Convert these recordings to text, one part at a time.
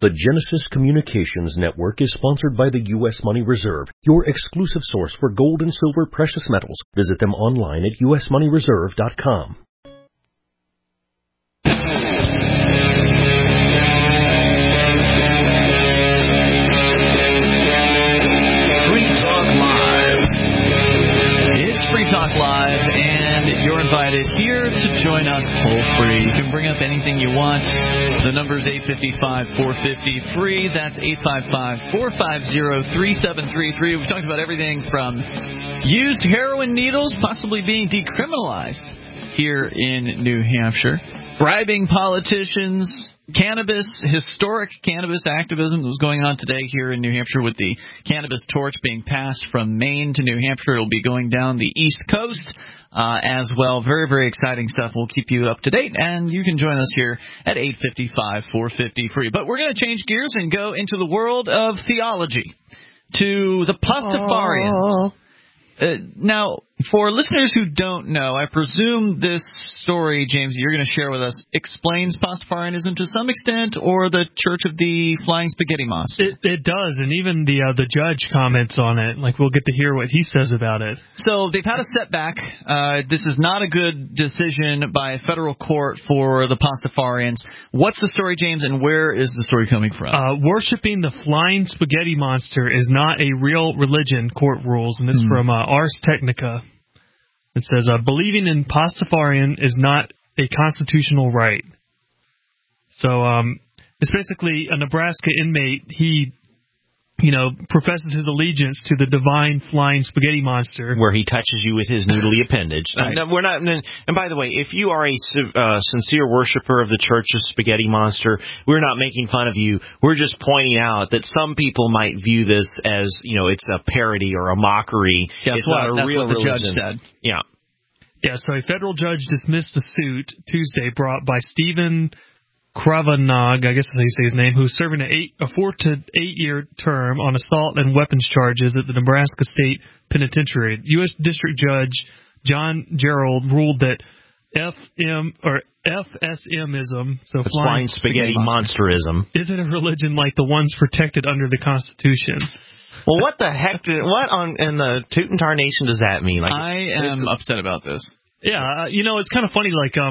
The Genesis Communications Network is sponsored by the U.S. Money Reserve, your exclusive source for gold and silver precious metals. Visit them online at usmoneyreserve.com. Free Talk Live, and you're invited here to join us toll-free. You can bring up anything you want. The number's 855-450-FREE. That's 855-450-3733. We've talked about everything from used heroin needles possibly being decriminalized here in New Hampshire, bribing politicians, cannabis, historic cannabis activism that was going on today here in New Hampshire with the cannabis torch being passed from Maine to New Hampshire. It will be going down the East Coast as well. Very, very exciting stuff. We'll keep you up to date, and you can join us here at 855-450-FREE. But we're going to change gears and go into the world of theology, to the Pastafarians. Now, for listeners who don't know, I presume this story, James, you're going to share with us explains Pastafarianism to some extent, or the Church of the Flying Spaghetti Monster. It does, and even the judge comments on it. Like, we'll get to hear what he says about it. So they've had a setback. This is not a good decision by a federal court for the Pastafarians. What's the story, James, and where is the story coming from? Worshipping the Flying Spaghetti Monster is not a real religion, court rules, and this is from Ars Technica. It says, believing in Pastafarian is not a constitutional right. So it's basically a Nebraska inmate. He, professes his allegiance to the divine flying spaghetti monster, where he touches you with his noodly appendage. Right. We're not. And by the way, if you are a sincere worshiper of the Church of Spaghetti Monster, we're not making fun of you. We're just pointing out that some people might view this as, it's a parody or a mockery. It's not a real religion. That's what the judge said. Yeah. Yeah, so a federal judge dismissed the suit Tuesday brought by Stephen Kravanog, I guess that's how you say his name, who's serving a 4 to 8 year term on assault and weapons charges at the Nebraska State Penitentiary. U.S. District Judge John Gerald ruled that FSMism, so flying spaghetti monsterism, isn't a religion like the ones protected under the Constitution. Well, what the heck? In the Toot and Tarnation does that mean? I am upset about this. Yeah, it's kind of funny.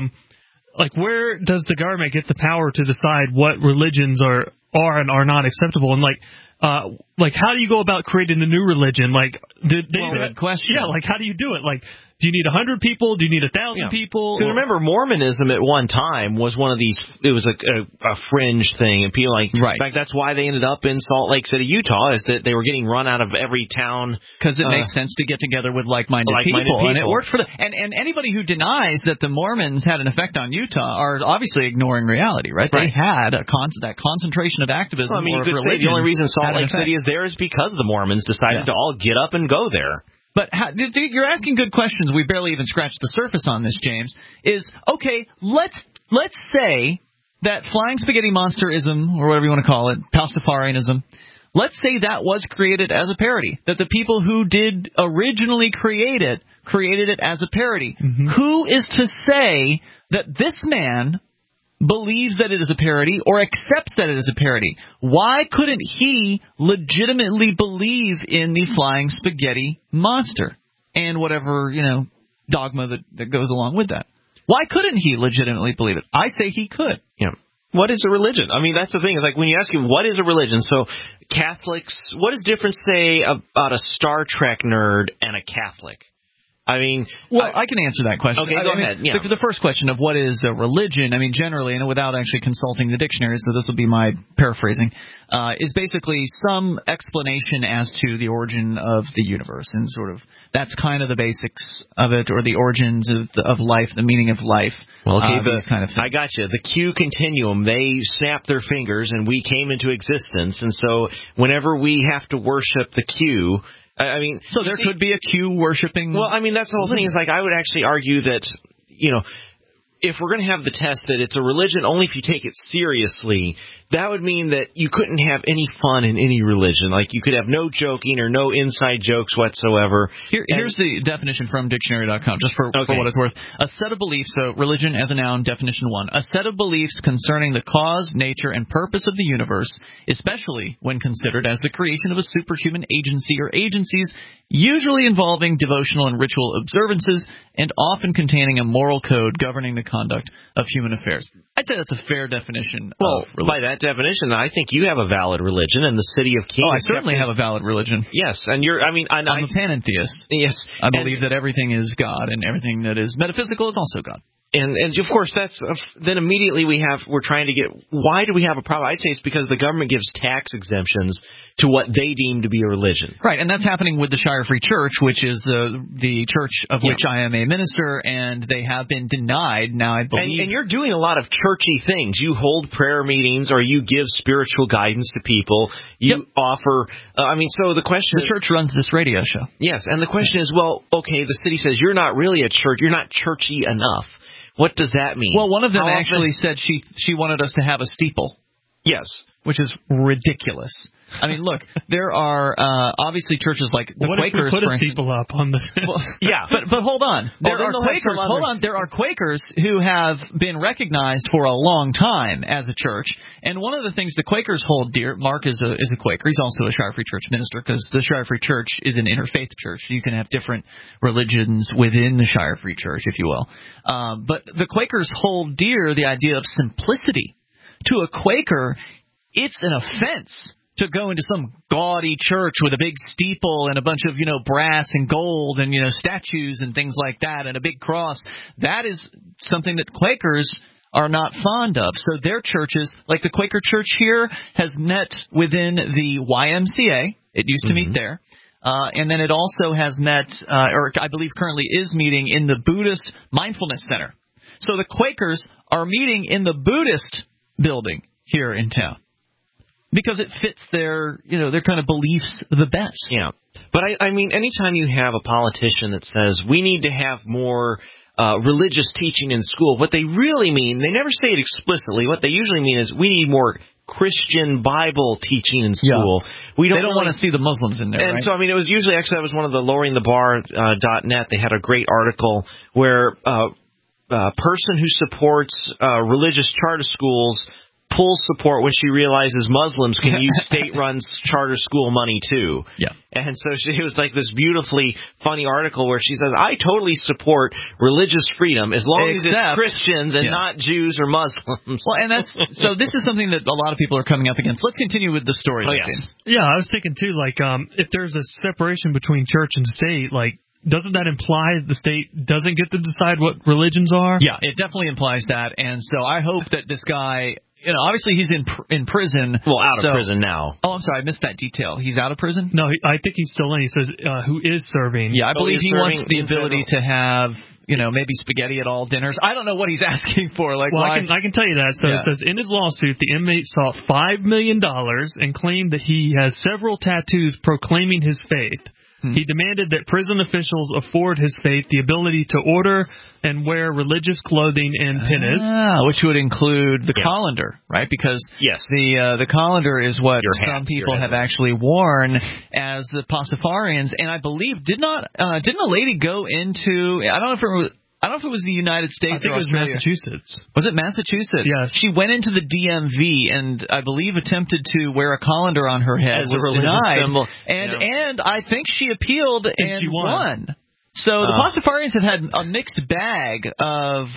Like where does the government get the power to decide what religions are and are not acceptable? And how do you go about creating a new religion? Good question. Yeah, how do you do it? Do you need 100 people? Do you need 1,000 people? Because remember, Mormonism at one time was one of these. It was a fringe thing, and people right. In fact, that's why they ended up in Salt Lake City, Utah, is that they were getting run out of every town because it makes sense to get together with like-minded people, and it worked for them. And anybody who denies that the Mormons had an effect on Utah are obviously ignoring reality, right? They had that concentration of activism. Well, you could say the only reason Salt Lake City is there is because the Mormons decided to all get up and go there. But you're asking good questions. We barely even scratched the surface on this, James. Okay, let's say that flying spaghetti monsterism, or whatever you want to call it, Pastafarianism, let's say that was created as a parody, that the people who did originally created it as a parody. Mm-hmm. Who is to say that this man believes that it is a parody or accepts that it is a parody? Why couldn't he legitimately believe in the flying spaghetti monster and whatever, dogma that goes along with that? Why couldn't he legitimately believe it? I say he could. Yeah. What is a religion? I mean, that's the thing. When you ask him, what is a religion? So Catholics, what is different, say, about a Star Trek nerd and a Catholic? I mean, I can answer that question. Okay, go ahead. Yeah. The first question of what is a religion, I mean, generally, and without actually consulting the dictionary, so this will be my paraphrasing, is basically some explanation as to the origin of the universe, and sort of that's kind of the basics of it, or the origins of life, the meaning of life. Well, okay, these kind of things. I got you. The Q continuum, they snapped their fingers and we came into existence, and so whenever we have to worship the Q. I mean, so there could be a Q worshiping. Well, I mean, that's the whole thing. Is I would actually argue that, if we're going to have the test that it's a religion only if you take it seriously, that would mean that you couldn't have any fun in any religion. Like you could have no joking or no inside jokes whatsoever. Here's the definition from dictionary.com, just for what it's worth. A set of beliefs, so religion as a noun, definition 1. A set of beliefs concerning the cause, nature, and purpose of the universe, especially when considered as the creation of a superhuman agency or agencies, usually involving devotional and ritual observances, and often containing a moral code governing the conduct of human affairs. I'd say that's a fair definition of religion. By that definition, I think you have a valid religion, and the city of Keene. I certainly have a valid religion. Yes, and I'm a panentheist. Yes, I believe that everything is God, and everything that is metaphysical is also God. And of course then immediately we're trying to get, why do we have a problem? I'd say it's because the government gives tax exemptions to what they deem to be a religion. Right, and that's happening with the Shire Free Church, which is the church of which I am a minister, and they have been denied. Now I believe, and you're doing a lot of churchy things. You hold prayer meetings, or you give spiritual guidance to people. You offer. So the question the church runs this radio show. Yes, and the question is, well, okay, the city says you're not really a church. You're not churchy enough. What does that mean? Well, one of them actually said she wanted us to have a steeple. Yes. Which is ridiculous. I mean, look, there are obviously churches like the Quakers. What if we put a steeple up on the? But hold on. There are Quakers. Hold on. There are Quakers who have been recognized for a long time as a church, and one of the things the Quakers hold dear. Mark is a Quaker. He's also a Shire Free Church minister because the Shire Free Church is an interfaith church. You can have different religions within the Shire Free Church, if you will. But the Quakers hold dear the idea of simplicity. To a Quaker, it's an offense to go into some gaudy church with a big steeple and a bunch of, brass and gold and, statues and things like that and a big cross. That is something that Quakers are not fond of. So their churches, like the Quaker church here, has met within the YMCA. It used to meet there. And then it also has met, or I believe currently is meeting, in the Buddhist Mindfulness Center. So the Quakers are meeting in the Buddhist building here in town, because it fits their kind of beliefs the best. Yeah. But anytime you have a politician that says we need to have more religious teaching in school, what they really mean, they never say it explicitly, what they usually mean is we need more Christian Bible teaching in school. Yeah. They don't want to see the Muslims in there, and right? so, it was usually, actually, that was one of the Lowering-the-Bar.net. They had a great article where a person who supports religious charter schools pulls support when she realizes Muslims can use state-run charter school money too. Yeah. And so it was like this beautifully funny article where she says, I totally support religious freedom as long as it's Christians and not Jews or Muslims. Well, and so this is something that a lot of people are coming up against. Let's continue with the story. Yeah, I was thinking too, if there's a separation between church and state, doesn't that imply the state doesn't get to decide what religions are? Yeah, it definitely implies that. And so I hope that this guy, obviously he's in prison. Well, out of prison now. Oh, I'm sorry, I missed that detail. He's out of prison? No, I think he's still in. He says who is serving. Yeah, I believe he wants the ability to have, maybe spaghetti at all dinners. I don't know what he's asking for. I can tell you that. So it says, in his lawsuit, the inmate sought $5 million and claimed that he has several tattoos proclaiming his faith. He demanded that prison officials afford his faith the ability to order and wear religious clothing and penance. Which would include the colander, right? Because the colander is what some people have actually worn as the Pastafarians. And I believe, didn't a lady go into, I don't know if it was the United States. I think or it was Australia. Massachusetts. Was it Massachusetts? Yes. She went into the DMV and I believe attempted to wear a colander on her head. As a religious symbol. And I think she appealed and she won. So the Pastafarians have had a mixed bag of,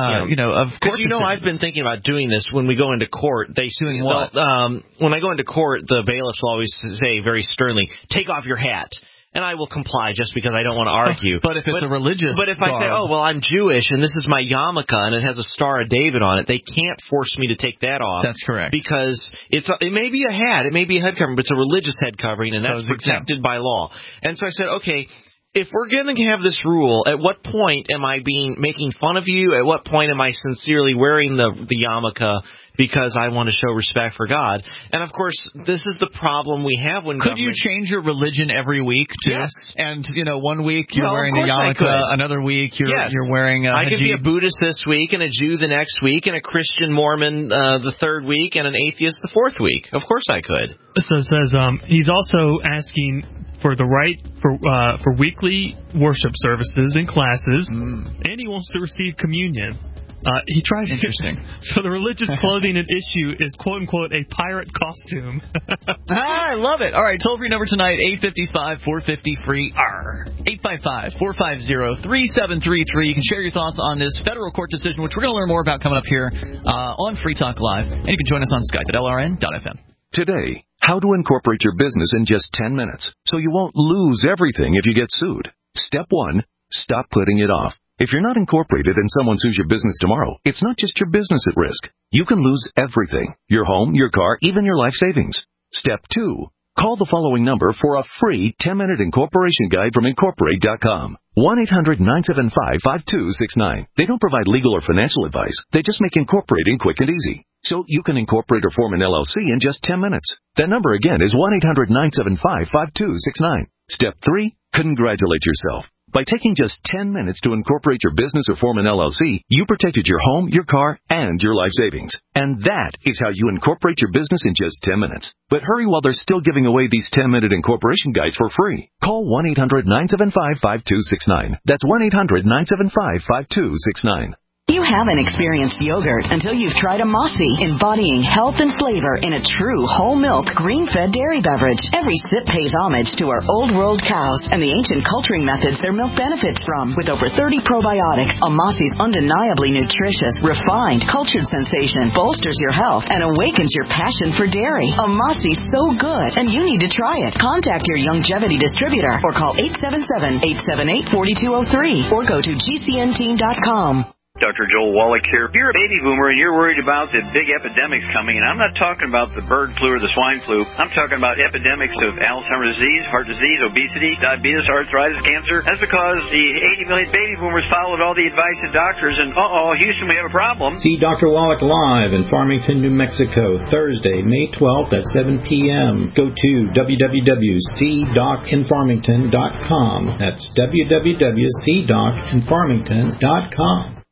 of court decisions. I've been thinking about doing this when we go into court. Doing what? When I go into court, the bailiffs will always say very sternly, take off your hat. And I will comply just because I don't want to argue. But if it's a religious But if I say, I'm Jewish and this is my yarmulke and it has a Star of David on it, they can't force me to take that off. That's correct. Because it may be a hat, it may be a head covering, but it's a religious head covering, and that's protected by law. And so I said, okay, if we're going to have this rule, at what point am I making fun of you? At what point am I sincerely wearing the yarmulke because I want to show respect for God. And, of course, this is the problem we have when Could you change your religion every week, too? Yes. And, 1 week you're wearing a of course yarmulke, another week you're wearing a I could be a hijab. Buddhist this week and a Jew the next week and a Christian Mormon the third week and an atheist the fourth week. Of course I could. So it says he's also asking for the right for weekly worship services and classes, and he wants to receive communion. He tried. Interesting. So the religious clothing at issue is "quote unquote" a pirate costume. I love it. All right, toll free number tonight: 855-450-FREE. 855-450-3733. You can share your thoughts on this federal court decision, which we're going to learn more about coming up here on Free Talk Live, and you can join us on Skype at LRN.FM. Today, how to incorporate your business in just 10 minutes so you won't lose everything if you get sued. Step 1, stop putting it off. If you're not incorporated and someone sues your business tomorrow, it's not just your business at risk. You can lose everything: your home, your car, even your life savings. Step 2, call the following number for a free 10-minute incorporation guide from Incorporate.com. 1-800-975-5269. They don't provide legal or financial advice. They just make incorporating quick and easy. So you can incorporate or form an LLC in just 10 minutes. That number again is 1-800-975-5269. Step 3, congratulate yourself. By taking just 10 minutes to incorporate your business or form an LLC, you protected your home, your car, and your life savings. And that is how you incorporate your business in just 10 minutes. But hurry while they're still giving away these 10-minute incorporation guides for free. Call 1-800-975-5269. That's 1-800-975-5269. You haven't experienced yogurt until you've tried a Mossy, embodying health and flavor in a true whole milk, green-fed dairy beverage. Every sip pays homage to our old world cows and the ancient culturing methods their milk benefits from. With over 30 probiotics, a Mossy's undeniably nutritious, refined, cultured sensation bolsters your health and awakens your passion for dairy. A Mossy's so good, and you need to try it. Contact your Longevity distributor or call 877-878-4203 or go to gcnteam.com. Dr. Joel Wallach here. If you're a baby boomer and you're worried about the big epidemics coming, and I'm not talking about the bird flu or the swine flu, I'm talking about epidemics of Alzheimer's disease, heart disease, obesity, diabetes, arthritis, cancer. That's because the 80 million baby boomers followed all the advice of doctors, and Houston, we have a problem. See Dr. Wallach live in Farmington, New Mexico, Thursday, May 12th at 7 p.m. Go to www.cdocinfarmington.com. That's www.cdocinfarmington.com.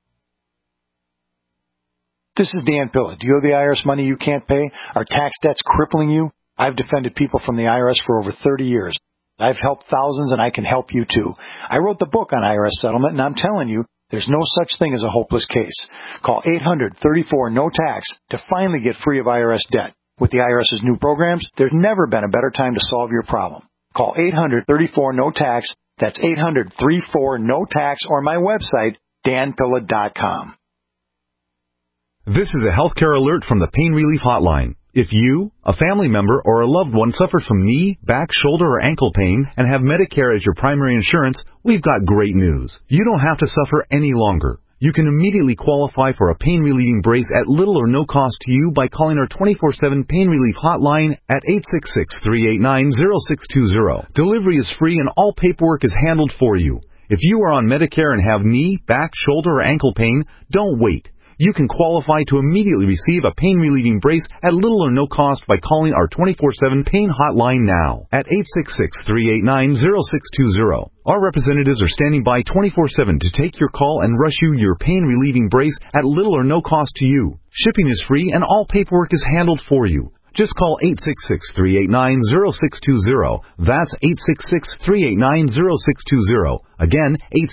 This is Dan Pilla. Do you owe the IRS money you can't pay? Are tax debts crippling you? I've defended people from the IRS for over 30 years. I've helped thousands, and I can help you too. I wrote the book on IRS settlement, and I'm telling you, there's no such thing as a hopeless case. Call 800-34-NO-TAX to finally get free of IRS debt. With the IRS's new programs, there's never been a better time to solve your problem. Call 800-34-NO-TAX. That's 800-34-NO-TAX, or my website, danpilla.com. This is a healthcare alert from the Pain Relief Hotline. If you, a family member, or a loved one suffers from knee, back, shoulder, or ankle pain and have Medicare as your primary insurance, we've got great news. You don't have to suffer any longer. You can immediately qualify for a pain-relieving brace at little or no cost to you by calling our 24/7 Pain Relief Hotline at 866-389-0620. Delivery is free and all paperwork is handled for you. If you are on Medicare and have knee, back, shoulder, or ankle pain, don't wait. You can qualify to immediately receive a pain-relieving brace at little or no cost by calling our 24/7 Pain Hotline now at 866-389-0620. Our representatives are standing by 24/7 to take your call and rush you your pain-relieving brace at little or no cost to you. Shipping is free and all paperwork is handled for you. Just call 866-389-0620. That's 866-389-0620. Again,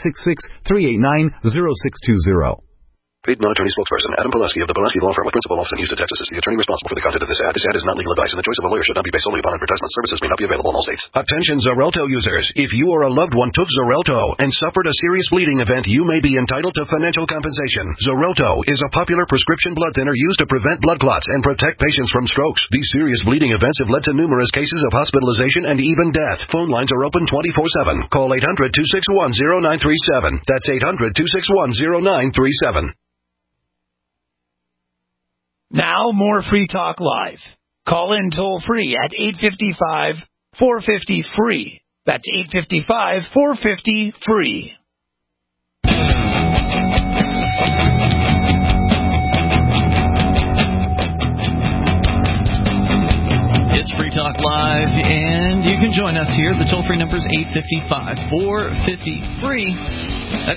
866-389-0620. Paid non-attorney spokesperson Adam Pulaski of the Pulaski Law Firm with principal office in Houston, Texas is the attorney responsible for the content of this ad. This ad is not legal advice, and the choice of a lawyer should not be based solely upon advertisement. Services may not be available in all states. Attention Xarelto users. If you or a loved one took Xarelto and suffered a serious bleeding event, you may be entitled to financial compensation. Xarelto is a popular prescription blood thinner used to prevent blood clots and protect patients from strokes. These serious bleeding events have led to numerous cases of hospitalization and even death. Phone lines are open 24/7. Call 800-261-0937. That's 800-261-0937. Now, more Free Talk Live. Call in toll-free at 855-450-FREE. That's 855-450-FREE. It's Free Talk Live, and you can join us here. The toll-free number is 855-450-FREE. That's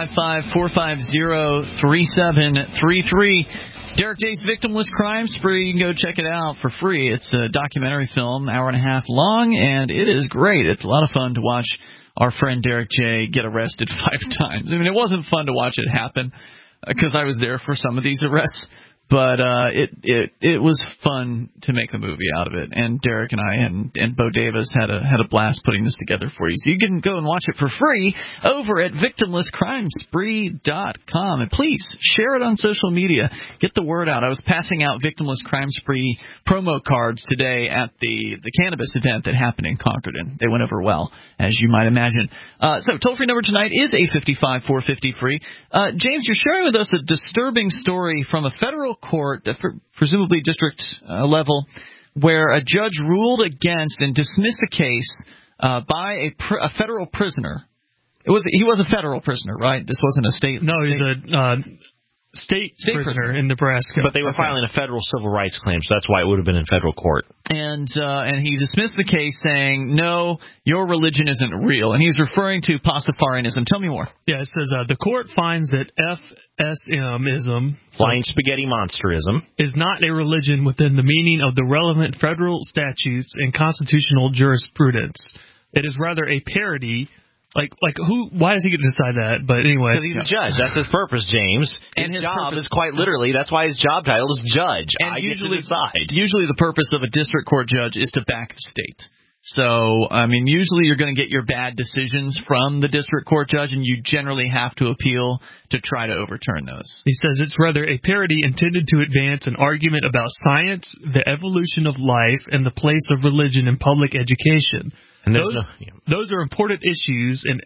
855-450-3733. Derek J's Victimless Crime Spree. You can go check it out for free. It's a documentary film, hour and a half long, and it is great. It's a lot of fun to watch our friend Derek J get arrested 5 times. I mean, it wasn't fun to watch it happen because I was there for some of these arrests. But it was fun to make a movie out of it, and Derek and I and Bo Davis had a blast putting this together for you. So you can go and watch it for free over at victimlesscrimespree.com, and please share it on social media. Get the word out. I was passing out Victimless Crime Spree promo cards today at the cannabis event that happened in Concord, and they went over well, as you might imagine. So toll-free number tonight is 855-450-FREE. James, you're sharing with us a disturbing story from a federal court, presumably district level, where a judge ruled against and dismissed a case by a federal prisoner. He was a federal prisoner, right? This wasn't a state. No, he's a state prisoner in Nebraska. But they were filing a federal civil rights claim, so that's why it would have been in federal court. And he dismissed the case, saying, "No, your religion isn't real." And he's referring to Pastafarianism. Tell me more. Yeah, it says the court finds that FSMism, Flying Spaghetti Monsterism, is not a religion within the meaning of the relevant federal statutes and constitutional jurisprudence. It is rather a parody. Like who? Why does he get to decide that? But anyway, because he's a judge. That's his purpose, James. And his job is quite literally. That's why his job title is judge. And I get to decide. Usually, the purpose of a district court judge is to back the state. So, I mean, usually you're going to get your bad decisions from the district court judge, and you generally have to appeal to try to overturn those. He says it's rather a parody intended to advance an argument about science, the evolution of life, and the place of religion in public education. And those are important issues, and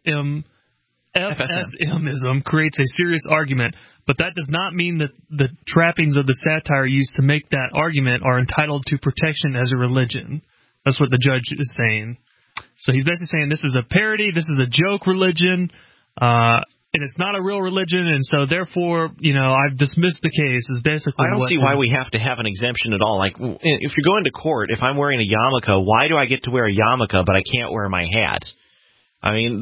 FSMism creates a serious argument, but that does not mean that the trappings of the satire used to make that argument are entitled to protection as a religion. That's what the judge is saying. So he's basically saying this is a parody, this is a joke religion, and it's not a real religion, and so therefore, I've dismissed the case. Is basically. I don't see why we have to have an exemption at all. Like, if you're going to court, if I'm wearing a yarmulke, why do I get to wear a yarmulke but I can't wear my hat? I mean,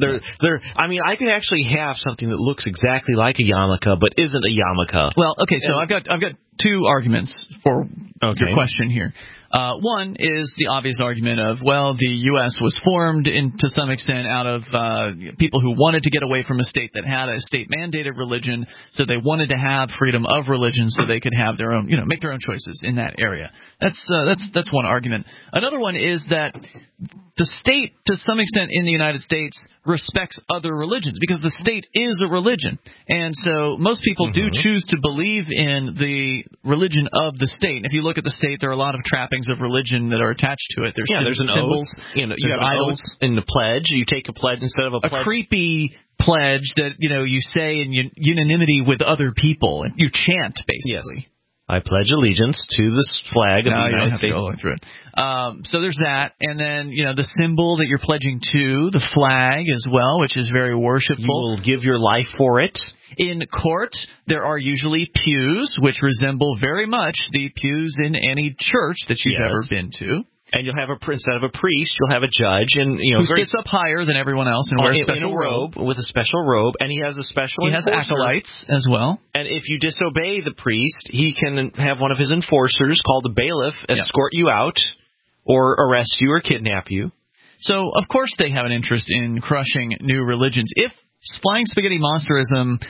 I could actually have something that looks exactly like a yarmulke but isn't a yarmulke. Well, okay, so I've got 2 arguments for your question here. One is the obvious argument of, well, the U.S. was formed to some extent out of people who wanted to get away from a state that had a state-mandated religion, so they wanted to have freedom of religion so they could have their own, make their own choices in that area. That's one argument. Another one is that the state, to some extent in the United States, respects other religions because the state is a religion. And so most people do choose to believe in the religion of the state. And if you look at the state, there are a lot of trappings of religion that are attached to it. There's an symbols, oath, you have idols in the pledge. You take a pledge instead of a pledge. A creepy pledge that you say in unanimity with other people, and you chant basically. Yes. I pledge allegiance to this flag of the United States. Go through it. So there's that, and then the symbol that you're pledging to, the flag as well, which is very worshipful. You will give your life for it. In court, there are usually pews, which resemble very much the pews in any church that you've ever been to. And you'll have instead of a priest, you'll have a judge, and who sits up higher than everyone else and wears a special robe with a special robe, and he has a special. He has acolytes as well. And if you disobey the priest, he can have one of his enforcers called a bailiff escort you out, or arrest you or kidnap you. So of course they have an interest in crushing new religions. If Flying Spaghetti Monsterism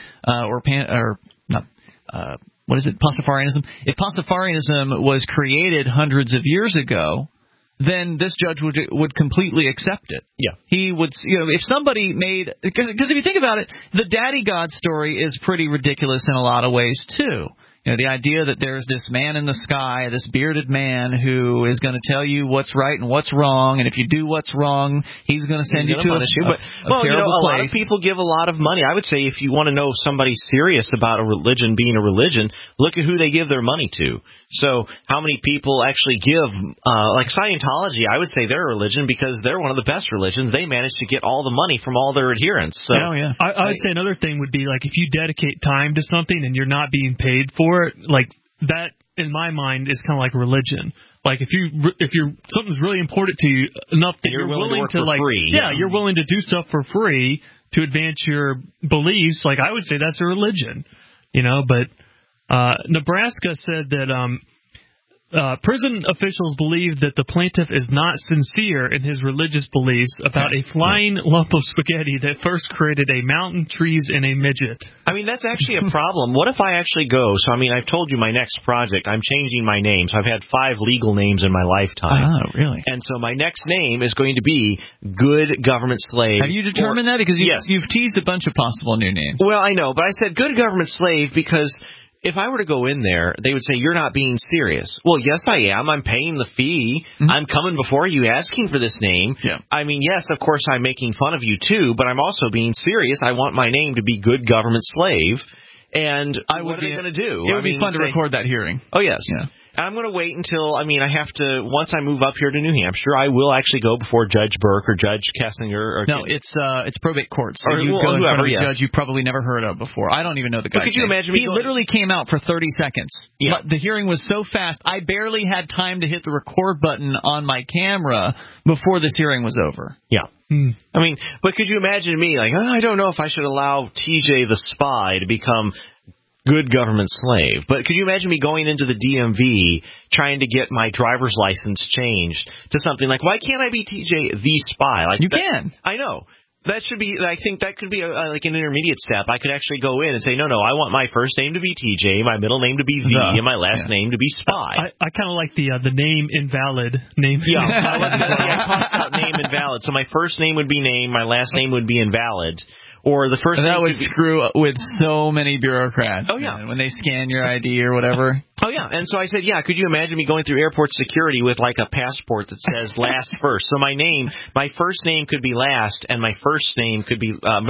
what is it? Pastafarianism. If Pastafarianism was created hundreds of years ago, then this judge would completely accept it. Yeah. He would, if somebody made, because if you think about it, the Daddy God story is pretty ridiculous in a lot of ways too. The idea that there's this man in the sky, this bearded man who is going to tell you what's right and what's wrong, and if you do what's wrong, he's going to send you to a terrible place. A lot of people give a lot of money. I would say if you want to know if somebody's serious about a religion being a religion, look at who they give their money to. So how many people actually give, like Scientology, I would say they're a religion because they're one of the best religions. They manage to get all the money from all their adherents. So, I would say another thing would be like if you dedicate time to something and you're not being paid for it, like that in my mind is kind of like religion. Like if something's really important to you enough that you're willing to like free. You're willing to do stuff for free to advance your beliefs. Like I would say that's a religion, But Nebraska said that prison officials believe that the plaintiff is not sincere in his religious beliefs about a flying lump of spaghetti that first created a mountain, trees, and a midget. I mean, that's actually a problem. What if I actually go? So, I mean, I've told you my next project, I'm changing my name. So I've had 5 legal names in my lifetime. Oh, really? And so my next name is going to be Good Government Slave. Have you determined that? Because you've teased a bunch of possible new names. Well, I know, but I said Good Government Slave because if I were to go in there, they would say, you're not being serious. Well, yes, I am. I'm paying the fee. Mm-hmm. I'm coming before you asking for this name. Yeah. I mean, yes, of course, I'm making fun of you, too, but I'm also being serious. I want my name to be Good Government Slave. And what are they going to do? It would be fun to record that hearing. Oh, yes. Yeah. I'm going to wait until, I have to, once I move up here to New Hampshire, I will actually go before Judge Burke or Judge Kessinger. No, it's probate court. So or you go in front of a yes. judge you probably never heard of before. I don't even know the guy's name. Could you imagine He literally came out for 30 seconds. Yeah. But the hearing was so fast, I barely had time to hit the record button on my camera before this hearing was over. Yeah. I mean, but could you imagine me like, I don't know if I should allow TJ the spy to become Good Government Slave. But could you imagine me going into the DMV trying to get my driver's license changed to something like, why can't I be TJ the spy? Like you can. I know. That should be. I think that could be like an intermediate step. I could actually go in and say, no, I want my first name to be TJ, my middle name to be V, and my last name to be Spy. I kind of like the name invalid name. Yeah, I talked about name invalid. So my first name would be name, my last name would be invalid. Or the first that would screw up with so many bureaucrats. Oh, yeah. When they scan your ID or whatever. Oh, yeah. And so I said, could you imagine me going through airport security with like a passport that says last first? So my first name could be last, and my first name could be last,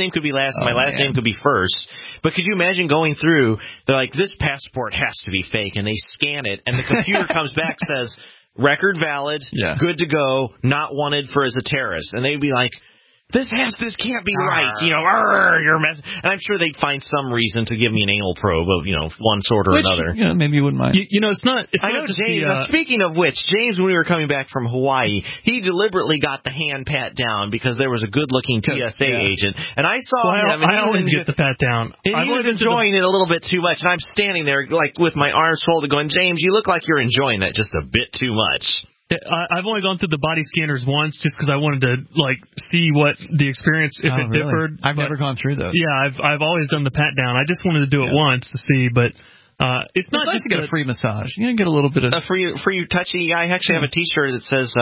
and my last name could be first. But could you imagine going through, they're like, this passport has to be fake, and they scan it, and the computer comes back, says, record valid, good to go, not wanted for as a terrorist. And they'd be like, this can't be right, you're messing. And I'm sure they'd find some reason to give me an anal probe of, one sort or another. Yeah, maybe you wouldn't mind. It's not. I know James. Speaking of which, James, when we were coming back from Hawaii, he deliberately got the hand pat down because there was a good-looking TSA agent, and I saw him. I always get the pat down. He was enjoying it a little bit too much, and I'm standing there like with my arms folded, going, James, you look like you're enjoying that just a bit too much. I've only gone through the body scanners once just because I wanted to see what the experience if it differed. I've never gone through those. Yeah, I've always done the pat down. I just wanted to do it once to see, but it's not nice just to get a free massage. You can get a little bit of a free touchy. I actually have a T-shirt that says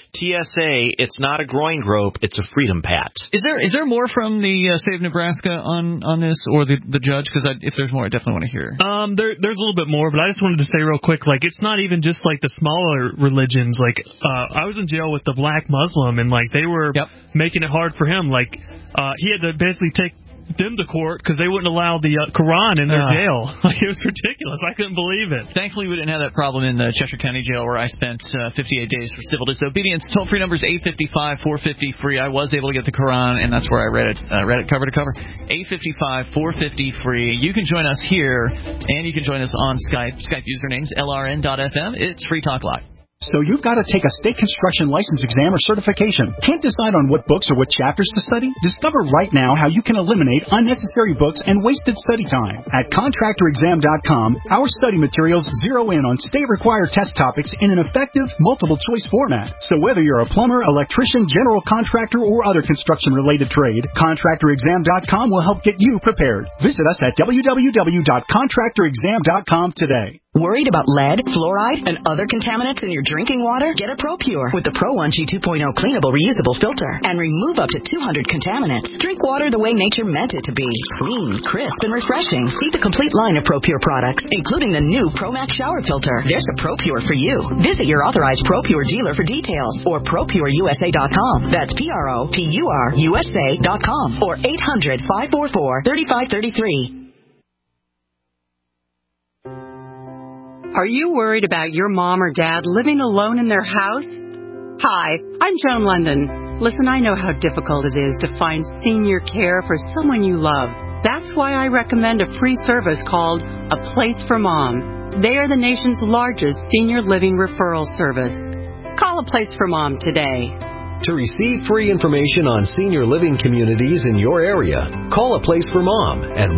TSA. It's not a groin grope. It's a freedom pat. Is there more from the State of Nebraska on this or the judge? Because if there's more, I definitely want to hear. There's a little bit more, but I just wanted to say real quick, it's not even just the smaller religions. I was in jail with the black Muslim, and they were making it hard for him. He had to basically take them to court because they wouldn't allow the Quran in their jail. It was ridiculous. I couldn't believe it. Thankfully, we didn't have that problem in the Cheshire County Jail where I spent 58 days for civil disobedience. Toll-free number is 855-450-FREE. I was able to get the Quran, and that's where I read it cover to cover. 855-450-FREE. You can join us here, and you can join us on Skype. Skype username's LRN.FM. It's Free Talk Live. So you've got to take a state construction license exam or certification. Can't decide on what books or what chapters to study? Discover right now how you can eliminate unnecessary books and wasted study time. At contractorexam.com, our study materials zero in on state-required test topics in an effective, multiple-choice format. So whether you're a plumber, electrician, general contractor, or other construction-related trade, contractorexam.com will help get you prepared. Visit us at www.contractorexam.com today. Worried about lead, fluoride, and other contaminants in your drinking water? Get a ProPure with the Pro1G 2.0 cleanable reusable filter and remove up to 200 contaminants. Drink water the way nature meant it to be. Clean, crisp, and refreshing. See the complete line of ProPure products, including the new ProMax shower filter. There's a ProPure for you. Visit your authorized ProPure dealer for details or ProPureUSA.com. That's ProPureUSA.com or 800-544-3533. Are you worried about your mom or dad living alone in their house? Hi, I'm Joan London. Listen, I know how difficult it is to find senior care for someone you love. That's why I recommend a free service called A Place for Mom. They are the nation's largest senior living referral service. Call A Place for Mom today. To receive free information on senior living communities in your area, call A Place for Mom at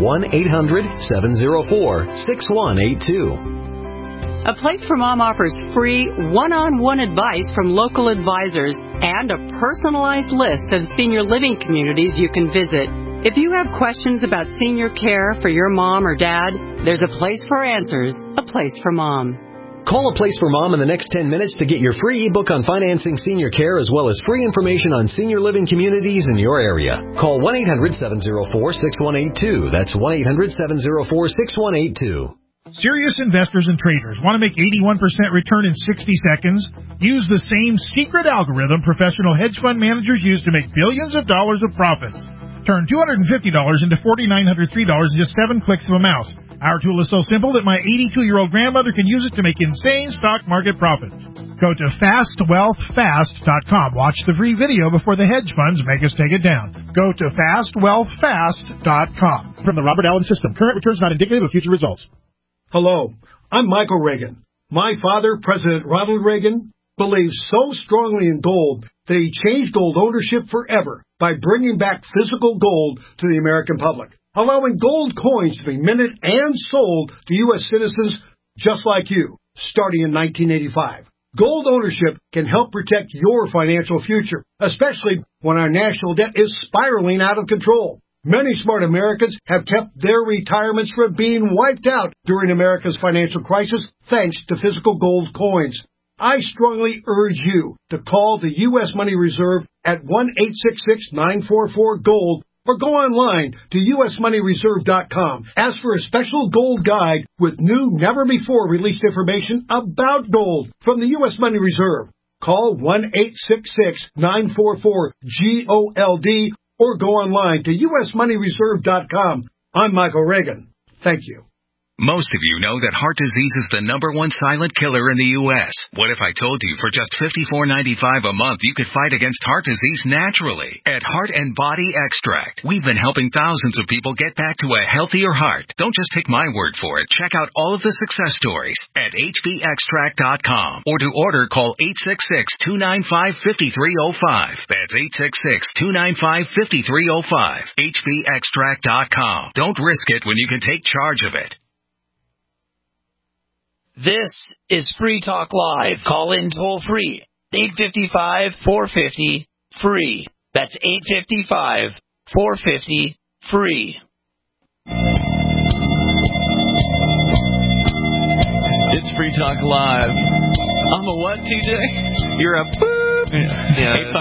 1-800-704-6182. A Place for Mom offers free one-on-one advice from local advisors and a personalized list of senior living communities you can visit. If you have questions about senior care for your mom or dad, there's a place for answers, A Place for Mom. Call A Place for Mom in the next 10 minutes to get your free ebook on financing senior care as well as free information on senior living communities in your area. Call 1-800-704-6182. That's 1-800-704-6182. Serious investors and traders want to make 81% return in 60 seconds? Use the same secret algorithm professional hedge fund managers use to make billions of dollars of profits. Turn $250 into $4,903 in just 7 clicks of a mouse. Our tool is so simple that my 82-year-old grandmother can use it to make insane stock market profits. Go to FastWealthFast.com. Watch the free video before the hedge funds make us take it down. Go to FastWealthFast.com. From the Robert Allen System, current returns not indicative of future results. Hello, I'm Michael Reagan. My father, President Ronald Reagan, believes so strongly in gold that he changed gold ownership forever by bringing back physical gold to the American public, allowing gold coins to be minted and sold to U.S. citizens just like you, starting in 1985. Gold ownership can help protect your financial future, especially when our national debt is spiraling out of control. Many smart Americans have kept their retirements from being wiped out during America's financial crisis thanks to physical gold coins. I strongly urge you to call the U.S. Money Reserve at 1-866-944-GOLD or go online to usmoneyreserve.com. Ask for a special gold guide with new, never-before-released information about gold from the U.S. Money Reserve. Call 1-866-944-GOLD or go online to usmoneyreserve.com. I'm Michael Reagan. Thank you. Most of you know that heart disease is the #1 silent killer in the U.S. What if I told you for just $54.95 a month you could fight against heart disease naturally? At Heart and Body Extract, we've been helping thousands of people get back to a healthier heart. Don't just take my word for it. Check out all of the success stories at hbextract.com or to order call 866-295-5305. That's 866-295-5305. hbextract.com. Don't risk it when you can take charge of it. This is Free Talk Live. Call in toll free. 855-450-FREE. That's 855-450-FREE. It's Free Talk Live. I'm a what, TJ? You're a boop. Yeah.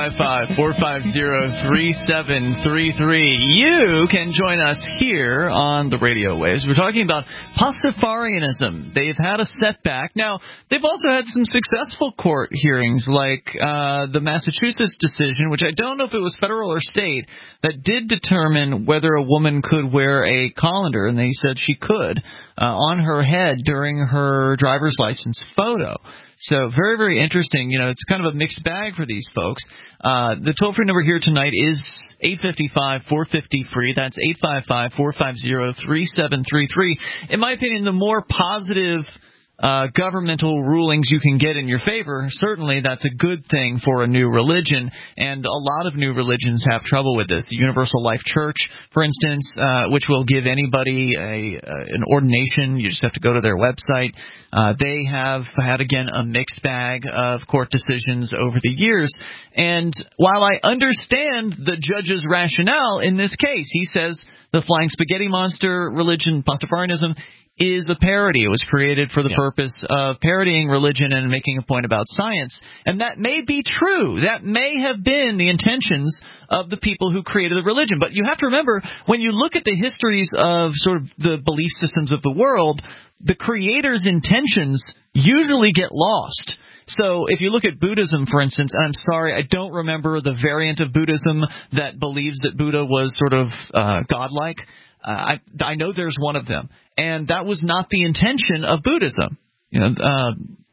855-450-3733. You can join us here on the radio waves. We're talking about Pastafarianism. They've had a setback. Now, they've also had some successful court hearings, like the Massachusetts decision, which I don't know if it was federal or state, that did determine whether a woman could wear a colander, and they said she could, on her head during her driver's license photo. So very, very interesting. You know, it's kind of a mixed bag for these folks. The toll-free number here tonight is 855-450-FREE. That's 855-450-3733. In my opinion, the more positive governmental rulings you can get in your favor, certainly that's a good thing for a new religion, and a lot of new religions have trouble with this. The Universal Life Church, for instance, which will give anybody an ordination. You just have to go to their website. They have had, again, a mixed bag of court decisions over the years, and while I understand the judge's rationale in this case, he says the Flying Spaghetti Monster religion, Pastafarianism, is a parody. It was created for the purpose of parodying religion and making a point about science. And that may be true. That may have been the intentions of the people who created the religion. But you have to remember, when you look at the histories of sort of the belief systems of the world, the creator's intentions usually get lost. So if you look at Buddhism, for instance, and I'm sorry, I don't remember the variant of Buddhism that believes that Buddha was sort of godlike. I know there's one of them, and that was not the intention of Buddhism. You know,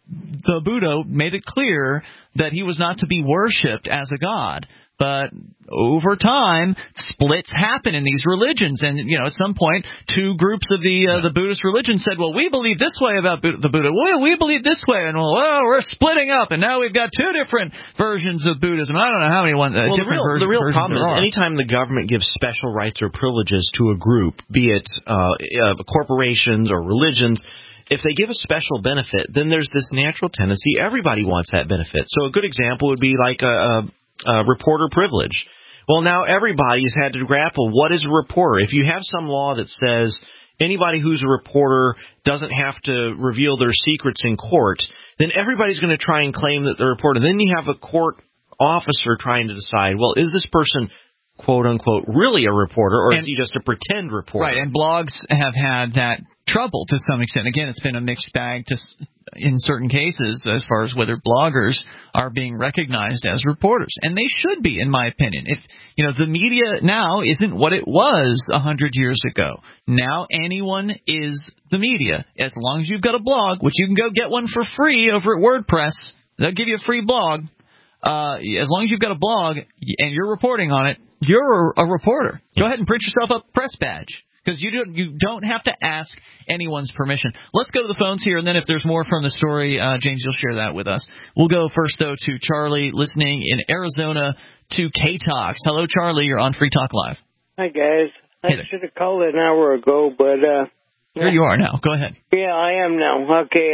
the Buddha made it clear that he was not to be worshipped as a god. But over time, splits happen in these religions, and at some point, two groups of the Buddhist religion said, "Well, we believe this way about the Buddha. Well, we believe this way, and we're splitting up, and now we've got two different versions of Buddhism." I don't know how many the real problem is anytime the government gives special rights or privileges to a group, be it corporations or religions. If they give a special benefit, then there's this natural tendency everybody wants that benefit. So a good example would be like a reporter privilege. Well, now everybody's had to grapple. What is a reporter? If you have some law that says anybody who's a reporter doesn't have to reveal their secrets in court, then everybody's going to try and claim that they're a reporter. Then you have a court officer trying to decide, well, is this person, quote unquote, really a reporter, or is he just a pretend reporter? Right, and blogs have had that trouble to some extent. Again, it's been a mixed bag in certain cases as far as whether bloggers are being recognized as reporters, and they should be, in my opinion. If the media now isn't what it was 100 years ago. Now anyone is the media, as long as you've got a blog, which you can go get one for free over at WordPress. They'll give you a free blog. As long as you've got a blog and you're reporting on it, you're a reporter. Go ahead and print yourself a press badge, because you don't have to ask anyone's permission. Let's go to the phones here, and then if there's more from the story, James, you'll share that with us. We'll go first, though, to Charlie, listening in Arizona to K-Talks. Hello, Charlie. You're on Free Talk Live. Hi, guys. I should have called an hour ago, but... Here you are now. Go ahead. Yeah, I am now. Okay,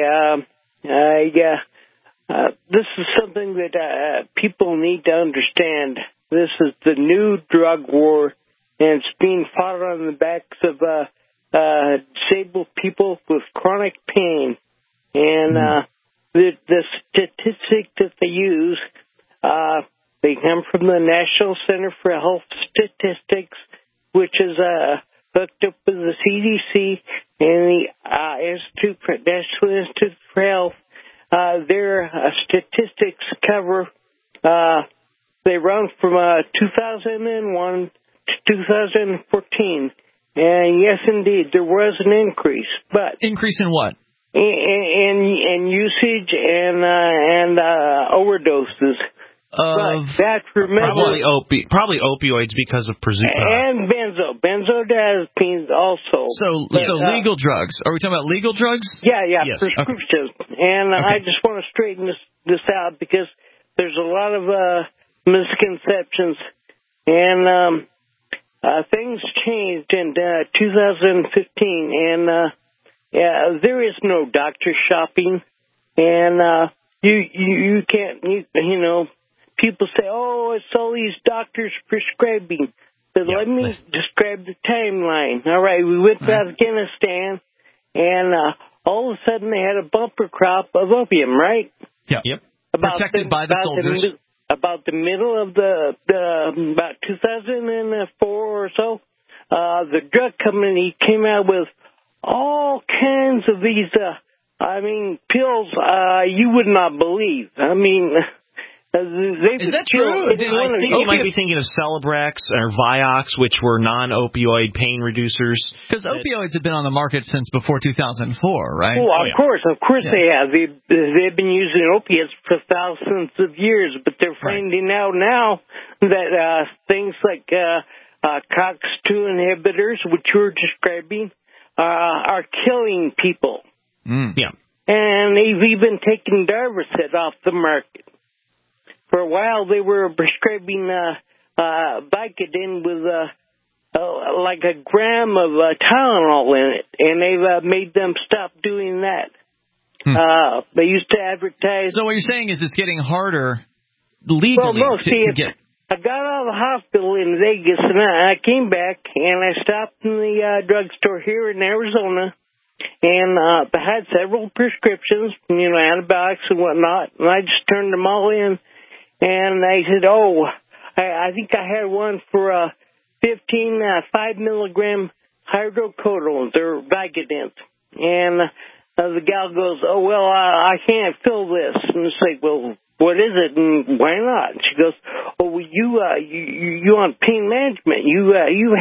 this is something that people need to understand. This is the new drug war, and it's being fought on the backs of disabled people with chronic pain. And the statistic that they use, they come from the National Center for Health Statistics, which is hooked up with the CDC and the National Institute for Health. Their statistics cover, they run from 2001 to 2014. And yes, indeed, there was an increase. But increase in what? In usage and overdoses. Probably opioids because of and benzodiazepines also. So legal drugs. Are we talking about legal drugs? Yeah, yes. Prescriptions. Okay. And I just want to straighten this out because there's a lot of misconceptions, and things changed in 2015, and there is no doctor shopping, and you can't people say, oh, it's all these doctors prescribing. But let me describe the timeline. All right, we went to Afghanistan, and all of a sudden they had a bumper crop of opium, right? Yep. Protected by the soldiers. About the middle of about 2004 or so, the drug company came out with all kinds of these, pills you would not believe. Is that true? I think you might be thinking of Celebrex or Vioxx, which were non-opioid pain reducers. Because opioids have been on the market since before 2004, right? Well, of course they have. They've been using opiates for thousands of years, but they're finding out now that things like COX-2 inhibitors, which you're describing, are killing people. Yeah. And they've even taken Darvocet off the market. For a while, they were prescribing Vicodin with like a gram of Tylenol in it, and they've made them stop doing that. They used to advertise. So what you're saying is it's getting harder legally to get. I got out of the hospital in Vegas, and I came back, and I stopped in the drugstore here in Arizona, and I had several prescriptions, antibiotics and whatnot, and I just turned them all in. And they said, I think I had one for 15 5-milligram hydrocodone. They're Vicodins. And the gal goes, I can't fill this. And it's like, well, what is it and why not? And she goes, you on pain management. You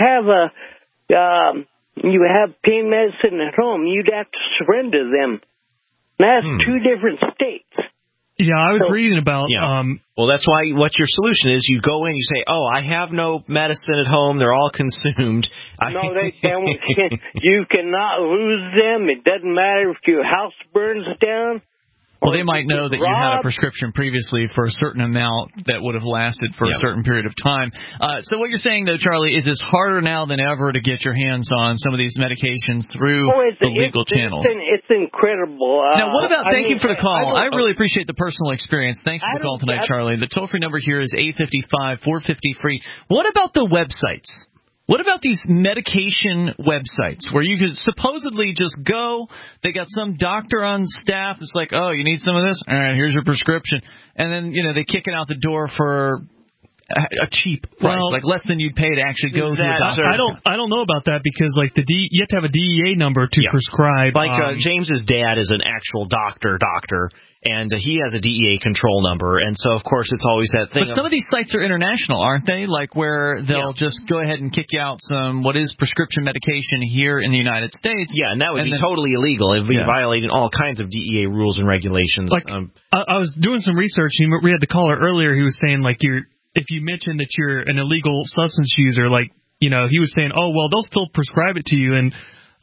have pain medicine at home. You'd have to surrender them. That's two different states. Yeah, I was reading about... well, that's why what your solution is. You go in, you say, I have no medicine at home. They're all consumed. No, they can't. You cannot lose them. It doesn't matter if your house burns down. Well, they might know that you had a prescription previously for a certain amount that would have lasted for a certain period of time. So what you're saying, though, Charlie, is it's harder now than ever to get your hands on some of these medications through the legal channels. It's incredible. Now, what about, thank you for the call. I really appreciate the personal experience. Thanks for the call tonight, Charlie. The toll-free number here is 855-450-FREE. What about the websites? What about these medication websites where you could supposedly just go, they got some doctor on staff that's like, you need some of this? All right, here's your prescription. And then, they kick it out the door for a cheap price, like less than you'd pay to actually go to a doctor. I don't know about that because you have to have a DEA number to prescribe. Like James's dad is an actual doctor, and he has a DEA control number, and so of course it's always that thing. But some of these sites are international, aren't they? Like where they'll just go ahead and kick you out some what is prescription medication here in the United States. Yeah, and that would be totally illegal. It would be violating all kinds of DEA rules and regulations. Like I was doing some research. We had the caller earlier. He was saying if you mention that you're an illegal substance user, he was saying, they'll still prescribe it to you. And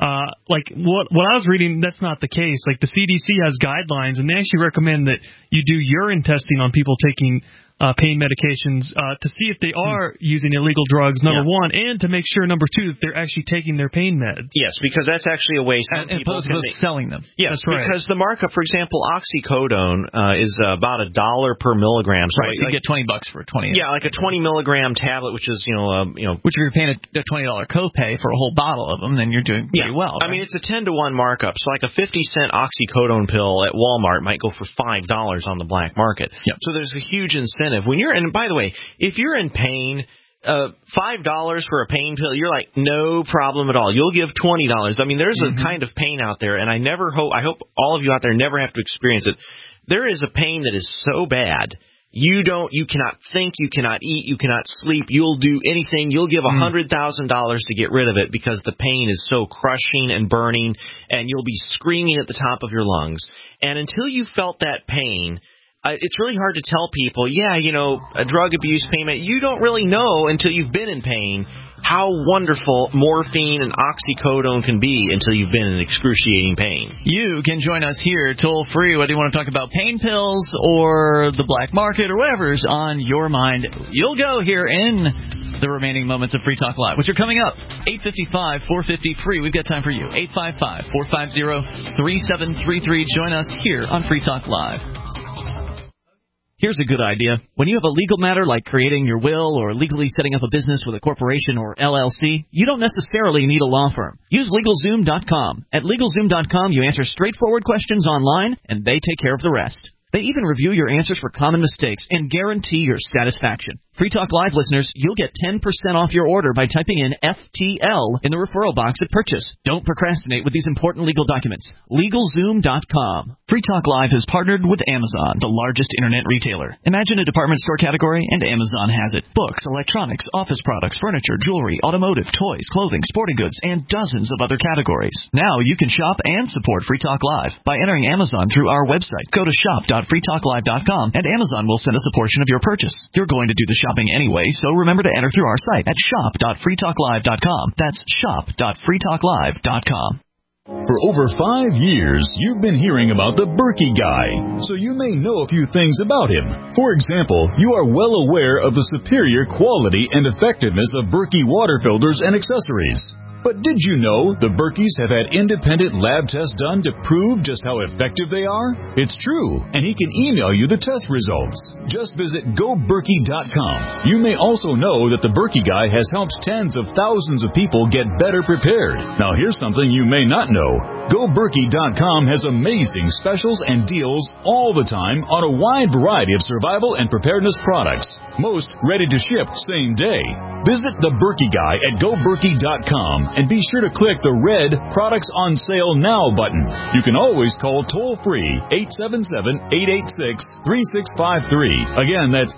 what I was reading, that's not the case. Like the CDC has guidelines, and they actually recommend that you do urine testing on people taking pain medications to see if they are using illegal drugs, number one, and to make sure, number two, that they're actually taking their pain meds. Yes, because that's actually a way some people can make selling them. Yes, that's right. Because the markup, for example, oxycodone is about $1 per milligram. So right, so you get $20 for a 20. Yeah, like a 20 milligram tablet, which is which if you're paying a $20 copay for a whole bottle of them, then you're doing pretty well. Right? I mean, it's a 10-to-1 markup. So like a 50-cent oxycodone pill at Walmart might go for $5 on the black market. Yep. So there's a huge incentive. And by the way, if you're in pain, $5 for a pain pill, you're like, no problem at all. You'll give $20. I mean, there's a kind of pain out there, and I hope all of you out there never have to experience it. There is a pain that is so bad, you cannot think, you cannot eat, you cannot sleep, you'll do anything. You'll give $100,000 to get rid of it because the pain is so crushing and burning, and you'll be screaming at the top of your lungs. And until you felt that pain, it's really hard to tell people, a drug abuse payment. You don't really know until you've been in pain how wonderful morphine and oxycodone can be until you've been in excruciating pain. You can join us here toll free, whether you want to talk about pain pills or the black market or whatever's on your mind. You'll go here in the remaining moments of Free Talk Live, which are coming up. 855-450-FREE. We've got time for you. 855-450-3733. Join us here on Free Talk Live. Here's a good idea. When you have a legal matter like creating your will or legally setting up a business with a corporation or LLC, you don't necessarily need a law firm. Use LegalZoom.com. At LegalZoom.com, you answer straightforward questions online, and they take care of the rest. They even review your answers for common mistakes and guarantee your satisfaction. Free Talk Live listeners, you'll get 10% off your order by typing in FTL in the referral box at purchase. Don't procrastinate with these important legal documents. LegalZoom.com. Free Talk Live has partnered with Amazon, the largest internet retailer. Imagine a department store category, and Amazon has it. Books, electronics, office products, furniture, jewelry, automotive, toys, clothing, sporting goods, and dozens of other categories. Now you can shop and support Free Talk Live by entering Amazon through our website. Go to shop.freetalklive.com, and Amazon will send us a portion of your purchase. You're going to do the shopping anyway, so remember to enter through our site at shop.freetalklive.com. That's shop.freetalklive.com. For over 5 years, you've been hearing about the Berkey Guy, so you may know a few things about him. For example, you are well aware of the superior quality and effectiveness of Berkey water filters and accessories. But did you know the Berkeys have had independent lab tests done to prove just how effective they are? It's true, and he can email you the test results. Just visit GoBerkey.com. You may also know that the Berkey Guy has helped tens of thousands of people get better prepared. Now here's something you may not know. GoBerkey.com has amazing specials and deals all the time on a wide variety of survival and preparedness products. Most ready to ship same day. Visit the Berkey Guy at GoBerkey.com and be sure to click the red Products on Sale Now button. You can always call toll-free 877-886-3653. Again, that's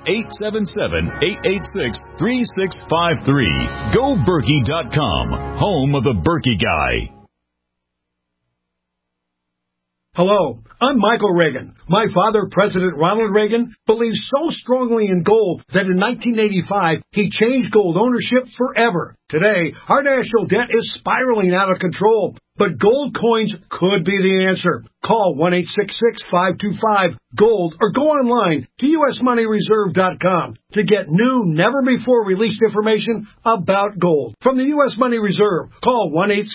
877-886-3653. GoBerkey.com, home of the Berkey Guy. Hello, I'm Michael Reagan. My father, President Ronald Reagan, believed so strongly in gold that in 1985, he changed gold ownership forever. Today, our national debt is spiraling out of control, but gold coins could be the answer. Call 1-866-525-GOLD or go online to usmoneyreserve.com to get new, never-before-released information about gold. From the U.S. Money Reserve, call